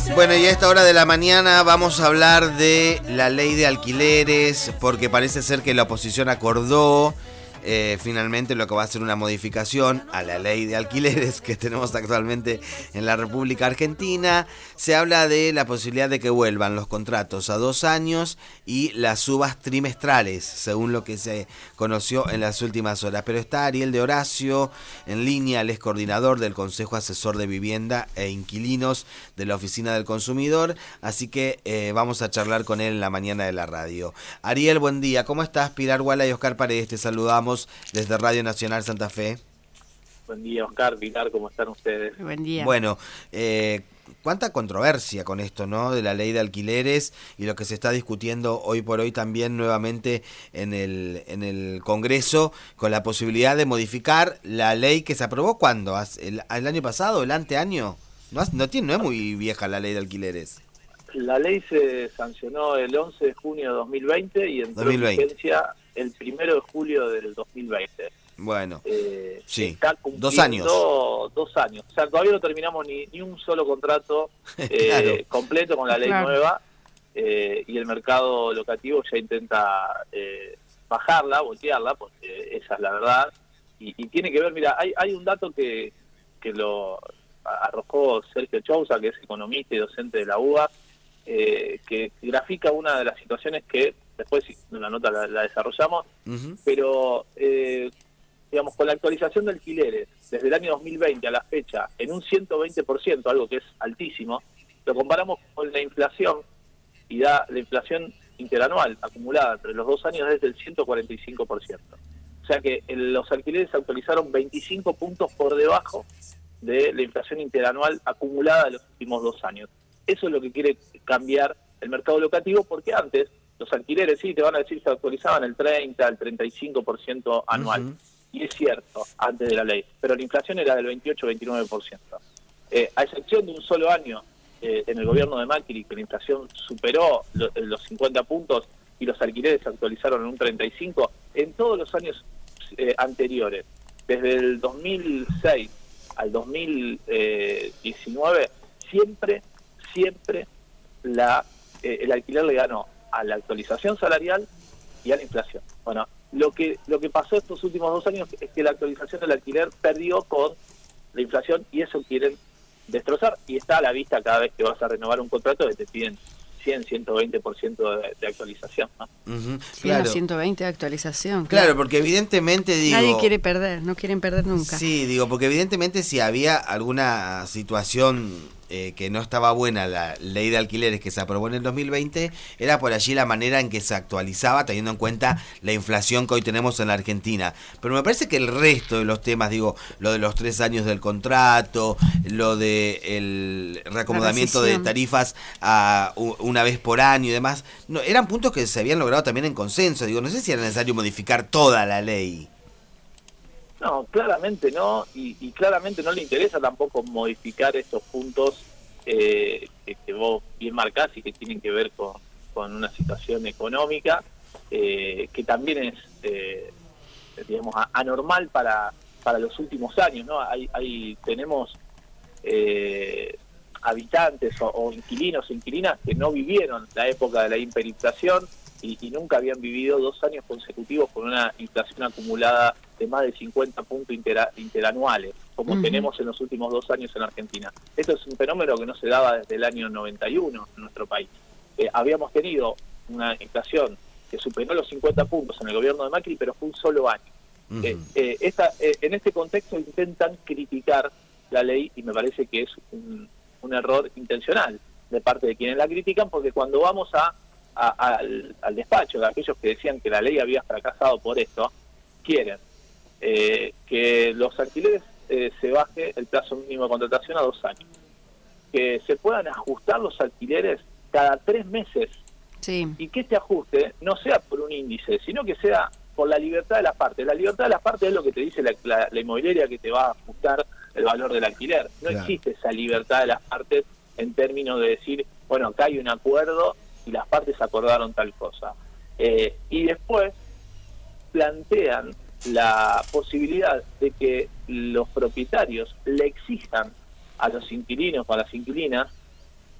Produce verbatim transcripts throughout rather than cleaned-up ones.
Bueno, y a esta hora de la mañana vamos a hablar de la ley de alquileres, porque parece ser que la oposición acordó eh, finalmente lo que va a ser una modificación a la ley de alquileres que tenemos actualmente en la República Argentina. Se habla de la posibilidad de que vuelvan los contratos a dos años y las subas trimestrales, según lo que se conoció en las últimas horas. Pero está Ariel de Horacio en línea, él es coordinador del Consejo Asesor de Vivienda e Inquilinos de la Oficina del Consumidor, así que eh, vamos a charlar con él en la mañana de la radio. Ariel, buen día, ¿cómo estás? Pilar Guala y Oscar Paredes, te saludamos desde Radio Nacional Santa Fe. Buen día, Oscar, Pilar, ¿cómo están ustedes? Buen día. Bueno, eh, cuánta controversia con esto, ¿no? De la ley de alquileres y lo que se está discutiendo hoy por hoy también nuevamente en el en el Congreso con la posibilidad de modificar la ley que se aprobó ¿cuándo? ¿El, el año pasado? ¿El anteaño? No, no, tiene, no es muy vieja la ley de alquileres. La ley se sancionó el once de junio de dos mil veinte y entró en vigencia el primero de julio del dos mil veinte. Bueno, eh, sí, dos años. Dos años. O sea, todavía no terminamos ni, ni un solo contrato eh, claro. completo con la ley claro. nueva eh, y el mercado locativo ya intenta eh, bajarla, voltearla, porque esa es la verdad. Y, y tiene que ver, mira, hay, hay un dato que, que lo arrojó Sergio Chousa, que es economista y docente de la U B A, eh, que grafica una de las situaciones que después en la nota la, la desarrollamos, uh-huh. pero eh, digamos, con la actualización de alquileres desde el año dos mil veinte a la fecha en un ciento veinte por ciento, algo que es altísimo, lo comparamos con la inflación y da la inflación interanual acumulada entre los dos años desde el ciento cuarenta y cinco por ciento. O sea que el, los alquileres se actualizaron veinticinco puntos por debajo de la inflación interanual acumulada de los últimos dos años. Eso es lo que quiere cambiar el mercado locativo, porque antes los alquileres, sí, te van a decir, se actualizaban el treinta, el treinta y cinco por ciento anual. Uh-huh. Y es cierto, antes de la ley. Pero la inflación era del veintiocho a veintinueve por ciento. Eh, a excepción de un solo año eh, en el gobierno de Macri, que la inflación superó lo, los cincuenta puntos y los alquileres se actualizaron en un treinta y cinco, en todos los años eh, anteriores, desde el dos mil seis al dos mil diecinueve, siempre, siempre la, eh, el alquiler le ganó a la actualización salarial y a la inflación. Bueno, lo que lo que pasó estos últimos dos años es que la actualización del alquiler perdió con la inflación y eso quieren destrozar, y está a la vista cada vez que vas a renovar un contrato que te piden cien, ciento veinte por ciento de, de actualización, ¿no? Uh-huh, claro. ciento veinte de actualización. Claro. claro, porque evidentemente digo... Nadie quiere perder, no quieren perder nunca. Sí, digo, porque evidentemente si había alguna situación eh, que no estaba buena, la ley de alquileres que se aprobó en el dos mil veinte, era por allí la manera en que se actualizaba, teniendo en cuenta la inflación que hoy tenemos en la Argentina. Pero me parece que el resto de los temas, digo, lo de los tres años del contrato, lo de el reacomodamiento de tarifas a una vez por año y demás, no, eran puntos que se habían logrado también en consenso. Digo, no sé si era necesario modificar toda la ley. No, claramente no, y, y claramente no le interesa tampoco modificar estos puntos eh, que, que vos bien marcás y que tienen que ver con, con una situación económica eh, que también es, eh, digamos, anormal para, para los últimos años, ¿no? Hay, hay tenemos eh, habitantes o, o inquilinos o inquilinas que no vivieron la época de la hiperinflación y, y nunca habían vivido dos años consecutivos con una inflación acumulada de más de cincuenta puntos intera, interanuales, como uh-huh. tenemos en los últimos dos años en Argentina. Esto es un fenómeno que no se daba desde el año noventa y uno en nuestro país. Eh, habíamos tenido una inflación que superó los cincuenta puntos en el gobierno de Macri, pero fue un solo año. Uh-huh. Eh, eh, esta, eh, en este contexto intentan criticar la ley y me parece que es un, un error intencional de parte de quienes la critican, porque cuando vamos a, a, a al, al despacho de aquellos que decían que la ley había fracasado por esto, quieren Eh, que los alquileres eh, se baje el plazo mínimo de contratación a dos años, que se puedan ajustar los alquileres cada tres meses sí. y que este ajuste no sea por un índice, sino que sea por la libertad de las partes. La libertad de las partes es lo que te dice la, la, la inmobiliaria que te va a ajustar el valor del alquiler. No claro. existe esa libertad de las partes en términos de decir, bueno, acá hay un acuerdo y las partes acordaron tal cosa. Eh, y después plantean la posibilidad de que los propietarios le exijan a los inquilinos o a las inquilinas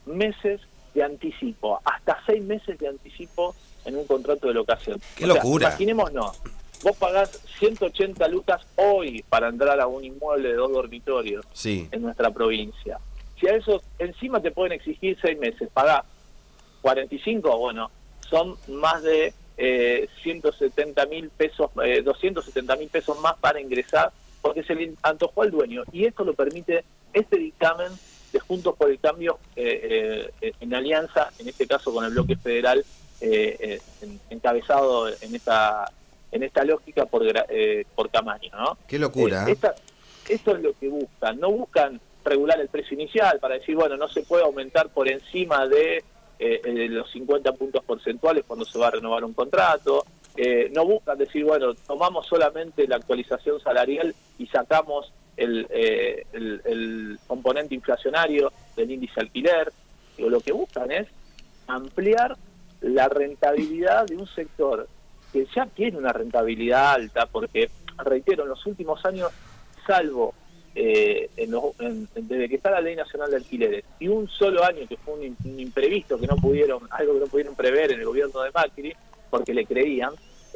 meses de anticipo, hasta seis meses de anticipo en un contrato de locación. ¡Qué locura! Sea, imaginémonos, vos pagás ciento ochenta lucas hoy para entrar a un inmueble de dos dormitorios sí. en nuestra provincia. Si a eso encima te pueden exigir seis meses, pagás cuarenta y cinco, bueno, son más de eh, ciento setenta mil pesos, eh, doscientos setenta mil pesos más para ingresar, porque se le antojó al dueño. Y esto lo permite este dictamen de Juntos por el Cambio eh, eh, en alianza, en este caso con el bloque federal, eh, eh, en, encabezado en esta en esta lógica por eh, por Camaño, ¿no? Qué locura. Eh, esta, esto es lo que buscan. No buscan regular el precio inicial para decir, bueno, no se puede aumentar por encima de eh, los cincuenta puntos porcentuales cuando se va a renovar un contrato. Eh, no buscan decir, bueno, tomamos solamente la actualización salarial y sacamos el, eh, el, el componente inflacionario del índice alquiler. Digo, lo que buscan es ampliar la rentabilidad de un sector que ya tiene una rentabilidad alta, porque, reitero, en los últimos años, salvo eh, en los, en, desde que está la Ley Nacional de Alquileres, y un solo año que fue un, un imprevisto, que no pudieron, algo que no pudieron prever en el gobierno de Macri, porque le creían,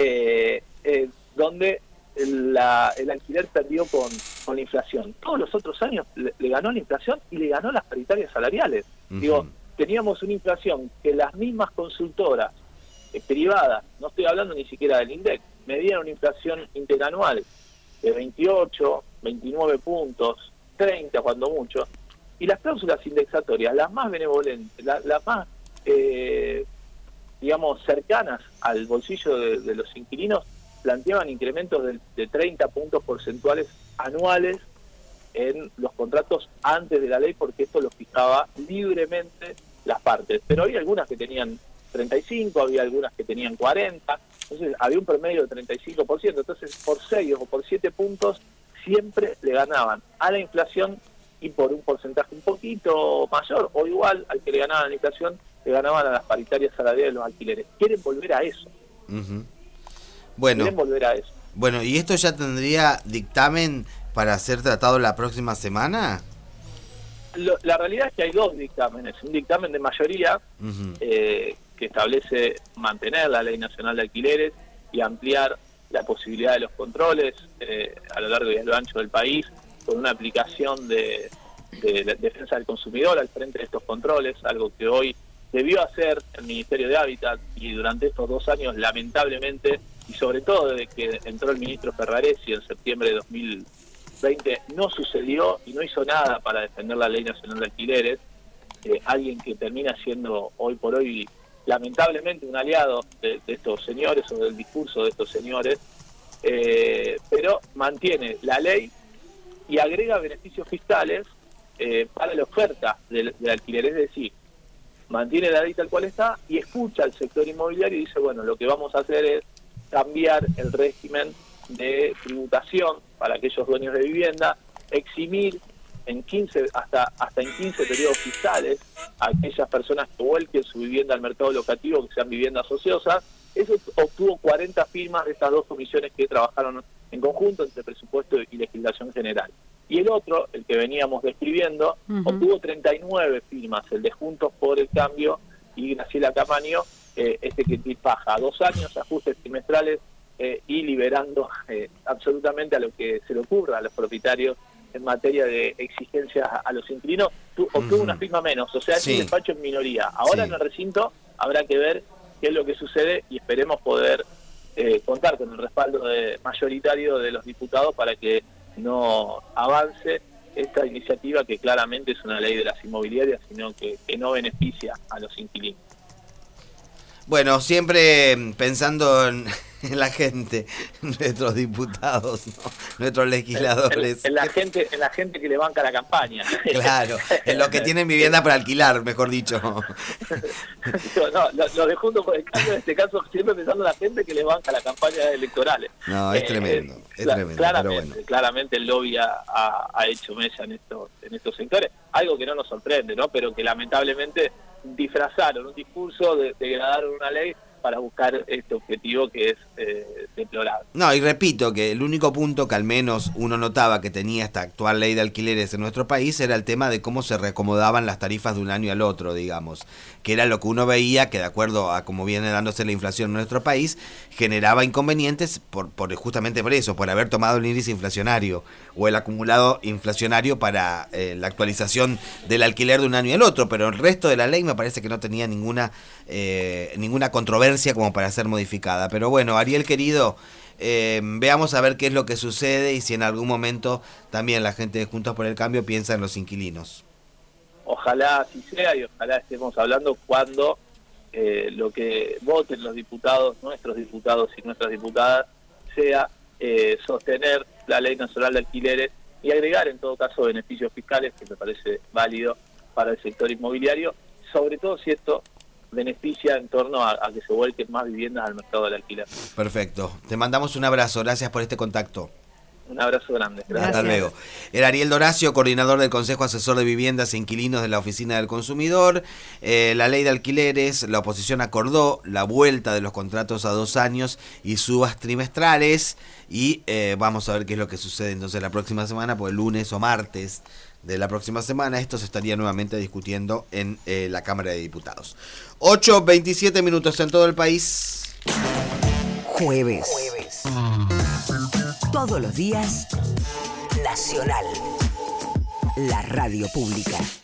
eh, eh, donde la, el alquiler perdió con, con la inflación. Todos los otros años le, le ganó la inflación y le ganó las paritarias salariales. Uh-huh. Digo, teníamos una inflación que las mismas consultoras eh, privadas, no estoy hablando ni siquiera del INDEC, medían una inflación interanual de veintiocho, veintinueve puntos, treinta cuando mucho, y las cláusulas indexatorias, las más benevolentes, la, las más, eh, digamos, cercanas al bolsillo de, de los inquilinos, planteaban incrementos de, de treinta puntos porcentuales anuales en los contratos antes de la ley, porque esto lo fijaba libremente las partes. Pero había algunas que tenían treinta y cinco, había algunas que tenían cuarenta, entonces había un promedio de treinta y cinco por ciento, entonces por seis o por siete puntos siempre le ganaban a la inflación, y por un porcentaje un poquito mayor o igual al que le ganaban a la inflación, le ganaban a las paritarias salariales de los alquileres. Quieren volver a eso. Uh-huh. Bueno, Quieren volver a eso. Bueno, ¿y esto ya tendría dictamen para ser tratado la próxima semana? Lo, la realidad es que hay dos dictámenes. Un dictamen de mayoría uh-huh. eh, que establece mantener la Ley Nacional de Alquileres y ampliar la posibilidad de los controles eh, a lo largo y a lo ancho del país, con una aplicación de, de, de defensa del consumidor al frente de estos controles, algo que hoy debió hacer el Ministerio de Hábitat, y durante estos dos años, lamentablemente, y sobre todo desde que entró el ministro Ferraresi en septiembre de dos mil veinte, no sucedió y no hizo nada para defender la Ley Nacional de Alquileres. Eh, alguien que termina siendo hoy por hoy, lamentablemente, un aliado de, de estos señores o del discurso de estos señores, eh, pero mantiene la ley y agrega beneficios fiscales eh, para la oferta del, del alquiler. Es decir, mantiene la ley tal cual está y escucha al sector inmobiliario y dice, bueno, lo que vamos a hacer es cambiar el régimen de tributación para aquellos dueños de vivienda, eximir en quince hasta hasta en quince periodos fiscales a aquellas personas que vuelquen su vivienda al mercado locativo, que sean viviendas ociosas. Eso obtuvo cuarenta firmas de estas dos comisiones que trabajaron en conjunto entre presupuesto y legislación general. Y el otro, el que veníamos describiendo, uh-huh. obtuvo treinta y nueve firmas, el de Juntos por el Cambio y Graciela Camaño, eh, este que baja a dos años, ajustes trimestrales eh, y liberando eh, absolutamente a lo que se le ocurra a los propietarios en materia de exigencias a los inquilinos. Tu, obtuvo uh-huh. una firma menos, o sea, es sí. un despacho en minoría. Ahora sí. en el recinto habrá que ver qué es lo que sucede y esperemos poder eh, contar con el respaldo de, mayoritario de los diputados para que no avance esta iniciativa, que claramente es una ley de las inmobiliarias, sino que, que no beneficia a los inquilinos. Bueno, siempre pensando en, en la gente, nuestros diputados, ¿no? Nuestros legisladores. En, en la gente, en la gente que le banca la campaña. Claro, en los que tienen vivienda para alquilar, mejor dicho. No, lo, lo de Juntos por el Cambio en este caso, siempre pensando en la gente que le banca la campaña electorales. No, es eh, tremendo, es cl- tremendo. Claramente, pero bueno. claramente el lobby ha, ha, ha hecho mella en estos, en estos sectores, algo que no nos sorprende, ¿no? Pero que lamentablemente disfrazaron un discurso, de, degradaron una ley para buscar este objetivo que es eh, deplorable. No, y repito que el único punto que al menos uno notaba que tenía esta actual ley de alquileres en nuestro país era el tema de cómo se reacomodaban las tarifas de un año al otro, digamos, que era lo que uno veía que de acuerdo a cómo viene dándose la inflación en nuestro país, generaba inconvenientes por, por justamente por eso, por haber tomado el índice inflacionario o el acumulado inflacionario para eh, la actualización del alquiler de un año al otro, pero el resto de la ley me parece que no tenía ninguna eh, ninguna controversia como para ser modificada. Pero bueno, Ariel querido, eh, veamos a ver qué es lo que sucede y si en algún momento también la gente de Juntos por el Cambio piensa en los inquilinos. Ojalá así sea y ojalá estemos hablando cuando eh, lo que voten los diputados, nuestros diputados y nuestras diputadas, sea eh, sostener la Ley Nacional de Alquileres y agregar en todo caso beneficios fiscales, que me parece válido para el sector inmobiliario, sobre todo si esto beneficia en torno a, a que se vuelquen más viviendas al mercado del alquiler. Perfecto. Te mandamos un abrazo. Gracias por este contacto. Un abrazo grande. Gracias. Hasta luego. Era Ariel Doracio, coordinador del Consejo Asesor de Viviendas e Inquilinos de la Oficina del Consumidor. Eh, la ley de alquileres, la oposición acordó la vuelta de los contratos a dos años y subas trimestrales. Y eh, vamos a ver qué es lo que sucede entonces la próxima semana, pues el lunes o martes de la próxima semana esto se estaría nuevamente discutiendo en eh, la Cámara de Diputados. ocho veintisiete minutos en todo el país. Jueves. Jueves. Todos los días, Nacional. La radio pública.